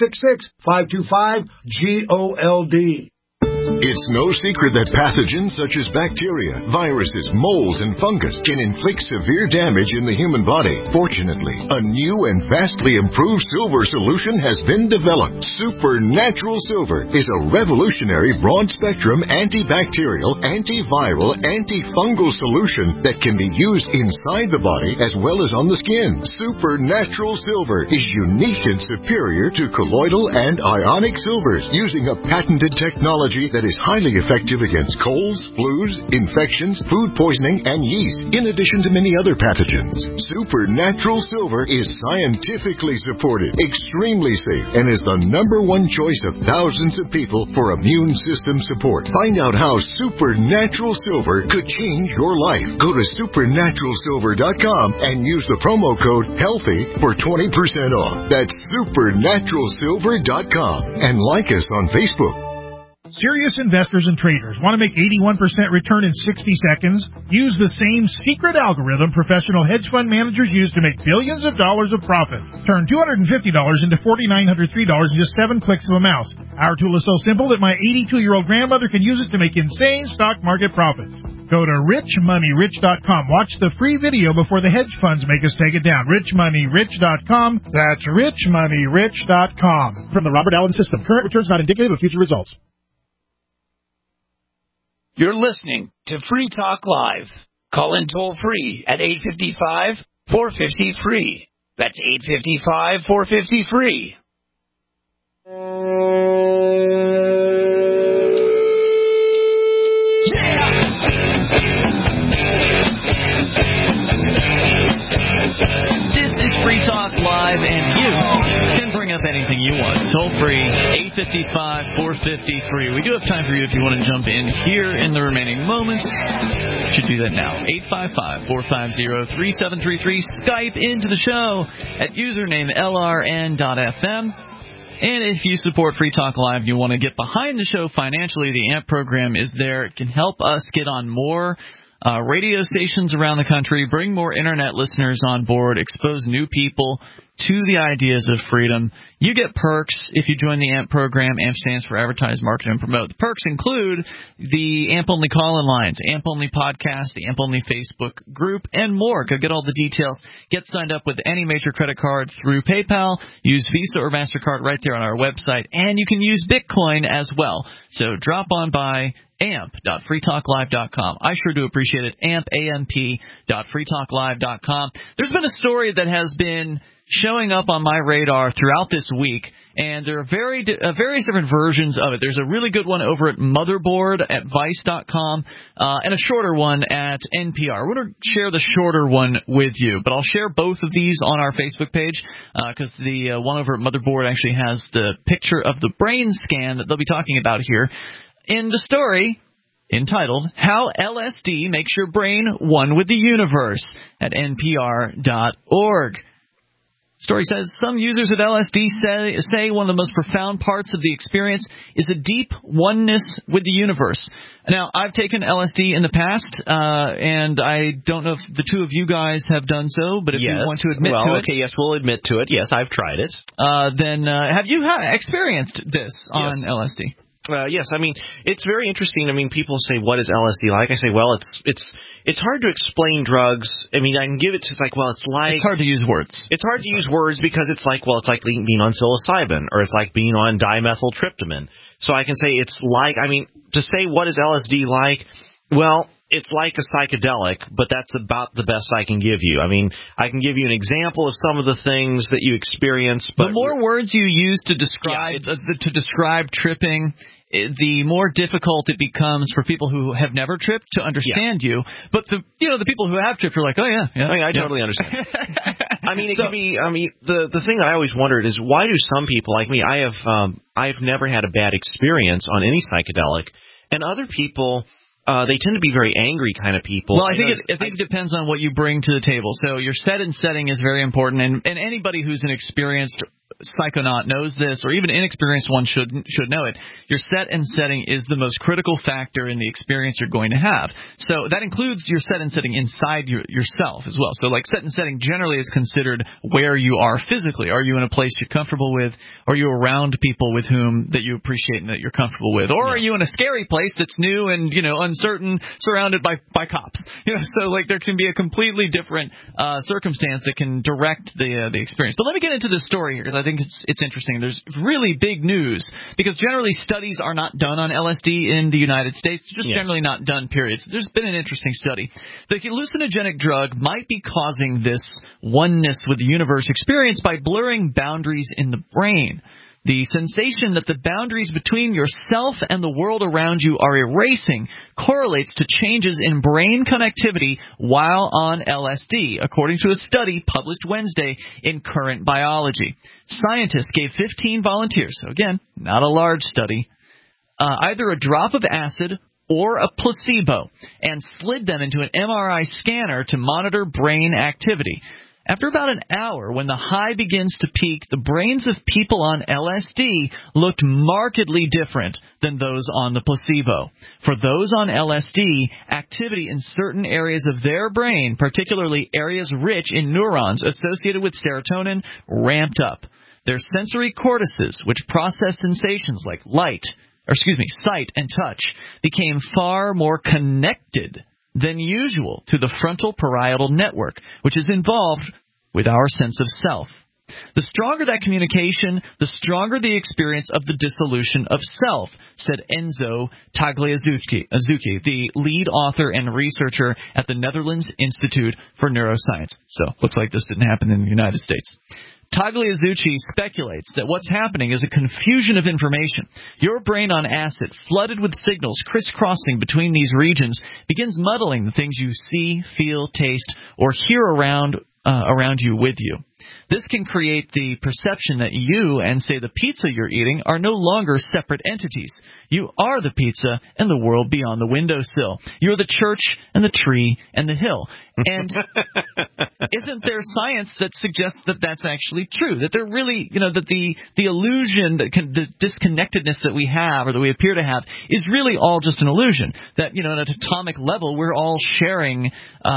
1-866-525-GOLD. It's no secret that pathogens such as bacteria, viruses, molds, and fungus can inflict severe damage in the human body. Fortunately, a new and vastly improved silver solution has been developed. Supernatural Silver is a revolutionary broad-spectrum antibacterial, antiviral, antifungal solution that can be used inside the body as well as on the skin. Supernatural Silver is unique and superior to colloidal and ionic silvers, using a patented technology that is highly effective against colds, flus, infections, food poisoning, and yeast, in addition to many other pathogens. Supernatural Silver is scientifically supported, extremely safe, and is the #1 choice of thousands of people for immune system support. Find out how Supernatural Silver could change your life. Go to supernaturalsilver.com and use the promo code HEALTHY for 20% off. That's supernaturalsilver.com. And like us on Facebook. Serious investors and traders want to make 81% return in 60 seconds? Use the same secret algorithm professional hedge fund managers use to make billions of dollars of profit. Turn $250 into $4,903 in just 7 clicks of a mouse. Our tool is so simple that my 82-year-old grandmother can use it to make insane stock market profits. Go to richmoneyrich.com. Watch the free video before the hedge funds make us take it down. richmoneyrich.com. That's richmoneyrich.com. From the Robert Allen System. Current returns not indicative of future results. You're listening to Free Talk Live. Call in toll-free at 855-450-FREE. That's 855-450-FREE. This is Free Talk Live, and you can bring up anything you want. Toll free, 855-450-FREE. We do have time for you if you want to jump in here in the remaining moments. You should do that now. 855-450-3733. Skype into the show at username LRN.FM. And if you support Free Talk Live and you want to get behind the show financially, the AMP program is there. It can help us get on more radio stations around the country, bring more internet listeners on board, expose new people to the ideas of freedom. You get perks if you join the AMP program. AMP stands for Advertise, Market, and Promote. The perks include the AMP-only call-in lines, AMP-only podcast, the AMP-only Facebook group, and more. Go get all the details. Get signed up with any major credit card through PayPal. Use Visa or MasterCard right there on our website. And you can use Bitcoin as well. So drop on by amp.freetalklive.com. I sure do appreciate it. amp.freetalklive.com. There's been a story that has been showing up on my radar throughout this week, and there are various different versions of it. There's a really good one over at Motherboard at Vice.com, and a shorter one at NPR. We're going to share the shorter one with you, but I'll share both of these on our Facebook page, because the one over at Motherboard actually has the picture of the brain scan that they'll be talking about here in the story entitled, How LSD Makes Your Brain One with the Universe at NPR.org. Story says, some users of LSD say one of the most profound parts of the experience is a deep oneness with the universe. Now, I've taken LSD in the past, and I don't know if the two of you guys have done so, but if you want to admit to it. Okay, yes, we'll admit to it. Yes, I've tried it. Then have you experienced this on LSD? Yes, I mean, it's very interesting. I mean, people say, what is LSD like? I say, well, it's hard to explain drugs. I mean, I can give it to, like, well, it's like... It's hard to use words. It's hard to use words because it's like, well, it's like being on psilocybin, or it's like being on dimethyltryptamine. So I can say it's like, I mean, to say what is LSD like, well, it's like a psychedelic, but that's about the best I can give you. I mean, I can give you an example of some of the things that you experience. But the more words you use to describe tripping the more difficult it becomes for people who have never tripped to understand you. But the people who have tripped are like, oh yeah. I totally understand. I mean, it can be. I mean, the thing that I always wondered is why do some people like me? I've never had a bad experience on any psychedelic, and other people. They tend to be very angry kind of people. Well, I think it depends on what you bring to the table. So your set and setting is very important, and anybody who's an experienced psychonaut knows this, or even inexperienced one should know it. Your set and setting is the most critical factor in the experience you're going to have. So that includes your set and setting inside yourself as well. So like set and setting generally is considered where you are physically. Are you in a place you're comfortable with? Are you around people with whom that you appreciate and that you're comfortable with? Or are you in a scary place that's new and uncertain, surrounded by cops? So like there can be a completely different circumstance that can direct the experience. But let me get into this story here, because I think it's interesting. There's really big news, because generally studies are not done on LSD in the United States. It's just generally not done, period. So there's been an interesting study. The hallucinogenic drug might be causing this oneness with the universe experience by blurring boundaries in the brain. The sensation that the boundaries between yourself and the world around you are erasing correlates to changes in brain connectivity while on LSD, according to a study published Wednesday in Current Biology. Scientists gave 15 volunteers, so again, not a large study, either a drop of acid or a placebo, and slid them into an MRI scanner to monitor brain activity. After about an hour, when the high begins to peak, the brains of people on LSD looked markedly different than those on the placebo. For those on LSD, activity in certain areas of their brain, particularly areas rich in neurons associated with serotonin, ramped up. Their sensory cortices, which process sensations like sight and touch, became far more connected than usual to the frontal parietal network, which is involved with our sense of self. The stronger that communication, the stronger the experience of the dissolution of self, said Enzo Tagliazucchi, the lead author and researcher at the Netherlands Institute for Neuroscience. So, looks like this didn't happen in the United States. Tagliazucchi speculates that what's happening is a confusion of information. Your brain on acid, flooded with signals crisscrossing between these regions, begins muddling the things you see, feel, taste, or hear around you with you. This can create the perception that you and, say, the pizza you're eating are no longer separate entities. You are the pizza and the world beyond the windowsill. You're the church and the tree and the hill. And isn't there science that suggests that that's actually true? That they're really, that the illusion, the disconnectedness that we have or that we appear to have is really all just an illusion. That, at an atomic level, we're all sharing,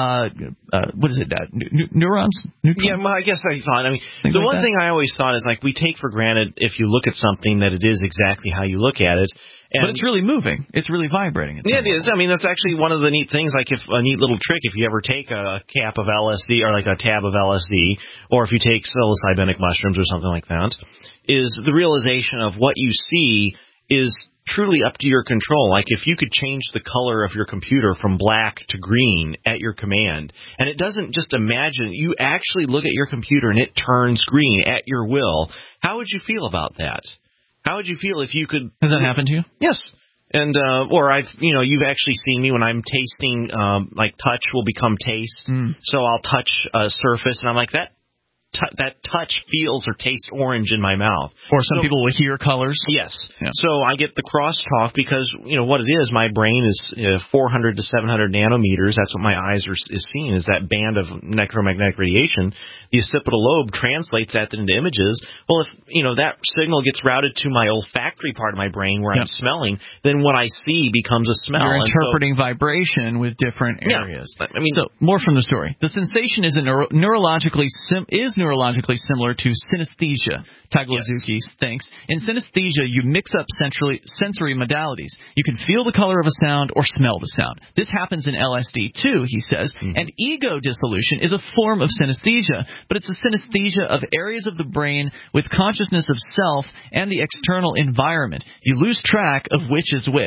neurons? Yeah, well, I guess I thought, the one thing I always thought is, we take for granted if you look at something that it is exactly how you look at it. But it's really moving. It's really vibrating. Yeah, it is. That's actually one of the neat things, a neat little trick, if you ever take a cap of LSD or a tab of LSD, or if you take psilocybinic mushrooms or something like that, is the realization of what you see is truly up to your control. If you could change the color of your computer from black to green at your command, and it doesn't just imagine, you actually look at your computer and it turns green at your will, how would you feel about that? How would you feel if you could... Has that happened to you? Yes. And, or you've actually seen me when I'm tasting, touch will become taste. So I'll touch a surface and I'm like, that touch feels or tastes orange in my mouth. Or some people will hear colors. Yes. Yeah. So I get the crosstalk because, what it is, my brain is 400 to 700 nanometers. That's what my eyes is seeing, is that band of electromagnetic radiation. The occipital lobe translates that into images. Well, if, that signal gets routed to my olfactory part of my brain where I'm smelling, then what I see becomes a smell. You're interpreting vibration with different areas. Yeah. So, more from the story. The sensation is neurologically similar to synesthesia, Tagliazucchi thinks. In synesthesia, you mix up sensory modalities. You can feel the color of a sound or smell the sound. This happens in LSD too, he says. And ego dissolution is a form of synesthesia, but it's a synesthesia of areas of the brain with consciousness of self and the external environment. You lose track of which is which.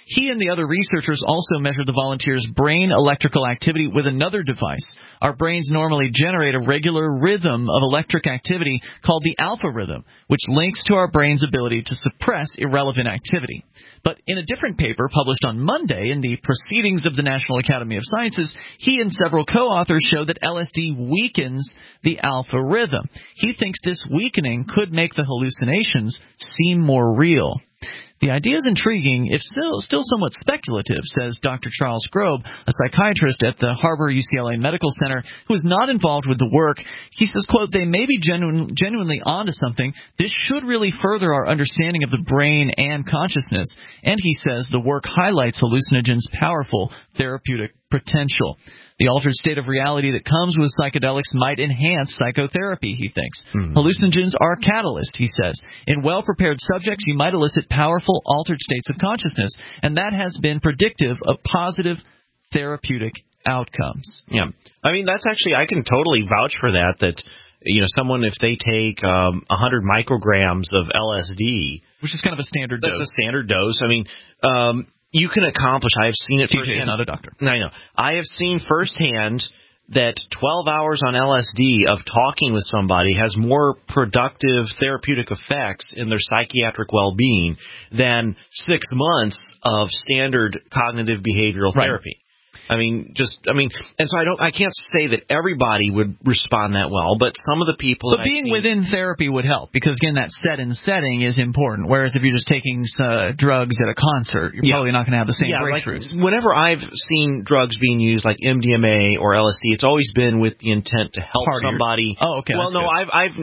He and the other researchers also measured the volunteers' brain electrical activity with another device. Our brains normally generate a regular rhythm of electric activity called the alpha rhythm, which links to our brain's ability to suppress irrelevant activity. But in a different paper published on Monday in the Proceedings of the National Academy of Sciences, he and several co-authors show that LSD weakens the alpha rhythm. He thinks this weakening could make the hallucinations seem more real. The idea is intriguing, if still somewhat speculative, says Dr. Charles Grobe, a psychiatrist at the Harbor-UCLA Medical Center who is not involved with the work. He says, quote, they may be genuinely onto something. This should really further our understanding of the brain and consciousness. And he says the work highlights hallucinogens' powerful therapeutic potential. The altered state of reality that comes with psychedelics might enhance psychotherapy, he thinks. Hallucinogens are a catalyst, he says. In well-prepared subjects, you might elicit powerful altered states of consciousness, and that has been predictive of positive therapeutic outcomes. Yeah. I mean, that's actually, I can totally vouch for that, someone, if they take 100 micrograms of LSD, which is kind of a standard dose. That's a standard dose. I mean, you can accomplish, I've seen it firsthand. TJ, not a doctor. I know. I have seen firsthand that 12 hours on LSD of talking with somebody has more productive therapeutic effects in their psychiatric well-being than 6 months of standard cognitive behavioral therapy. And so I can't say that everybody would respond that well, but some of the people. But being within therapy would help because, again, that setting is important. Whereas if you're just taking drugs at a concert, you're probably not going to have the same breakthroughs. Like whenever I've seen drugs being used, like MDMA or LSD, it's always been with the intent to help somebody. Oh, okay. Well, no,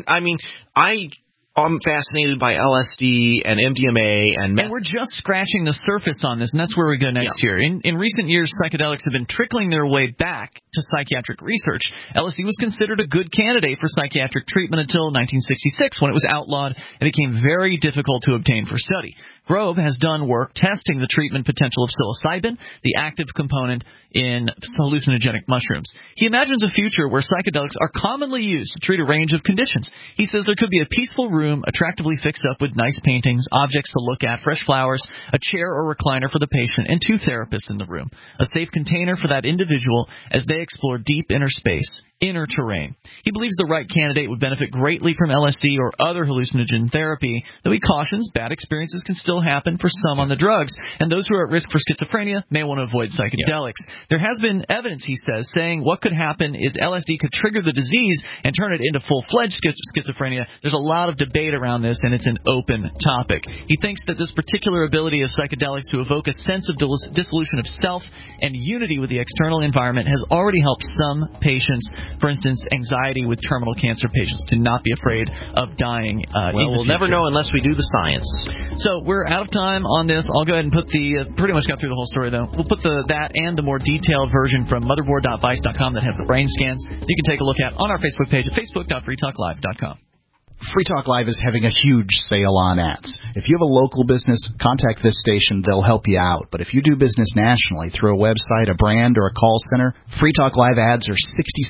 I'm fascinated by LSD and MDMA and meth. And we're just scratching the surface on this, and that's where we go next year. In recent years, psychedelics have been trickling their way back to psychiatric research. LSD was considered a good candidate for psychiatric treatment until 1966, when it was outlawed and became very difficult to obtain for study. Grove has done work testing the treatment potential of psilocybin, the active component in hallucinogenic mushrooms. He imagines a future where psychedelics are commonly used to treat a range of conditions. He says there could be a peaceful room attractively fixed up with nice paintings, objects to look at, fresh flowers, a chair or recliner for the patient, and 2 therapists in the room. A safe container for that individual as they explore deep inner space, inner terrain. He believes the right candidate would benefit greatly from LSD or other hallucinogen therapy, though he cautions bad experiences can still happen for some on the drugs, and those who are at risk for schizophrenia may want to avoid psychedelics. There has been evidence, he says, saying what could happen is LSD could trigger the disease and turn it into full-fledged schizophrenia. There's a lot of debate around this, and it's an open topic. He thinks that this particular ability of psychedelics to evoke a sense of dissolution of self and unity with the external environment has already helped some patients. For instance, anxiety with terminal cancer patients, to not be afraid of dying. We'll never know unless we do the science. So we're out of time on this. I'll go ahead and put pretty much got through the whole story, though. We'll put that and the more detailed version from motherboard.vice.com that has the brain scans you can take a look at on our Facebook page at facebook.freetalklive.com. Free Talk Live is having a huge sale on ads. If you have a local business, contact this station. They'll help you out. But if you do business nationally through a website, a brand, or a call center, Free Talk Live ads are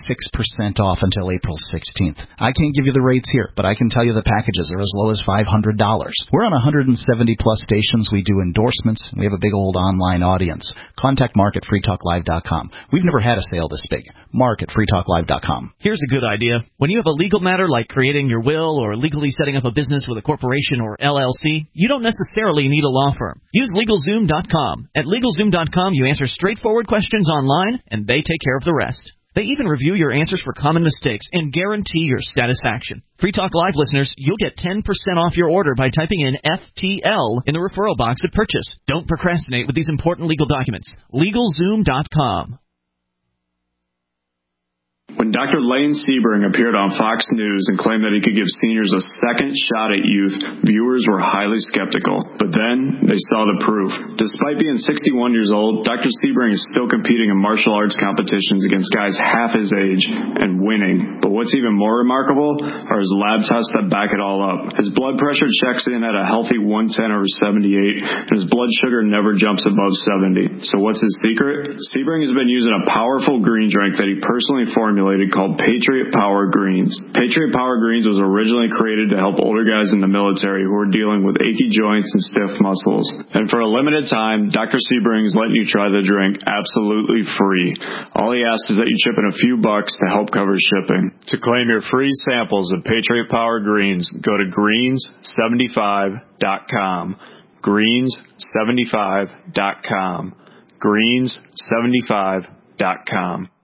66% off until April 16th. I can't give you the rates here, but I can tell you the packages are as low as $500. We're on 170-plus stations. We do endorsements. We have a big old online audience. Contact Mark at freetalklive.com. We've never had a sale this big. Mark at freetalklive.com. Here's a good idea. When you have a legal matter like creating your will or legally setting up a business with a corporation or LLC, you don't necessarily need a law firm. Use LegalZoom.com. At LegalZoom.com, you answer straightforward questions online, and they take care of the rest. They even review your answers for common mistakes and guarantee your satisfaction. Free Talk Live listeners, you'll get 10% off your order by typing in FTL in the referral box at purchase. Don't procrastinate with these important legal documents. LegalZoom.com. When Dr. Lane Sebring appeared on Fox News and claimed that he could give seniors a second shot at youth, viewers were highly skeptical. But then they saw the proof. Despite being 61 years old, Dr. Sebring is still competing in martial arts competitions against guys half his age and winning. But what's even more remarkable are his lab tests that back it all up. His blood pressure checks in at a healthy 110/78, and his blood sugar never jumps above 70. So what's his secret? Sebring has been using a powerful green drink that he personally formulated Incorporated called Patriot Power Greens. Patriot Power Greens was originally created to help older guys in the military who are dealing with achy joints and stiff muscles. And for a limited time, Dr. Sebring is letting you try the drink absolutely free. All he asks is that you chip in a few bucks to help cover shipping. To claim your free samples of Patriot Power Greens, go to greens75.com. greens75.com. greens75.com.